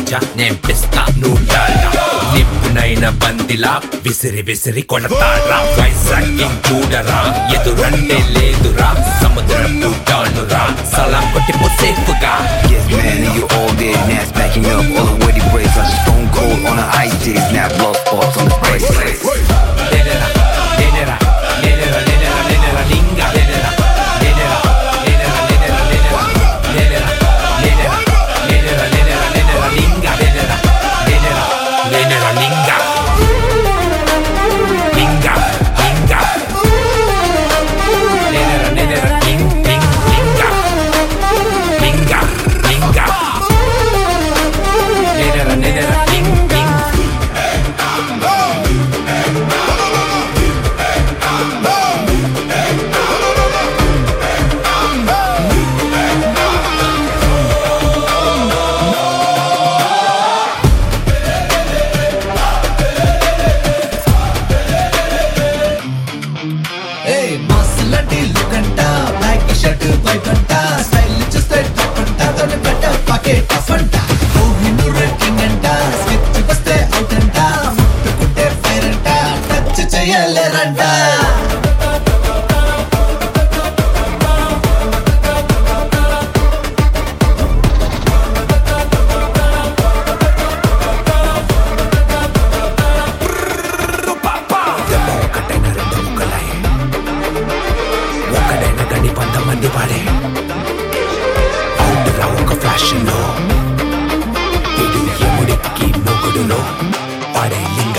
రాజా నేర్పిస్తా నూటారా నిప్పునైన బందిలా విసిరి విసిరి కొడతారా వైజాగ్ చూడరా ఎదురంటే లేదురా సముద్రపు డానురా సలాం కొట్టిపో సేఫ్గా. Yes man, and you all dead, now smacking up all the witty braids like a stone cold on an ice day. Snap blood spots on the face. Lenera, lenera, lenera, lenera, lenera, linga, lenera, lenera, lenera, lenera, lenera, lenera, lenera, lenera, lenera, lenera, linga, lenera, lenera, lenera, linga, linga, linga, lenera, lenera, ling, ling, linga, linga, linga, lenera, lenera, ling, ling. మాసలాంటి look అంట black shirt white అంట style చూస్తే tough అంట దాని బట్ట pocket tough అంట Kohinoor king అంట switch వస్తే అవుట్ అంట ముట్టుకుంటే ఫైర్ అంట టచ్ చేయలేరంట. ఒకడైన గడి 100 మంది వాడే అవుట్రా ఒక ఫ్లాష్ లో ఇడు ఎముడికి మొగుడులో వాడే లింగ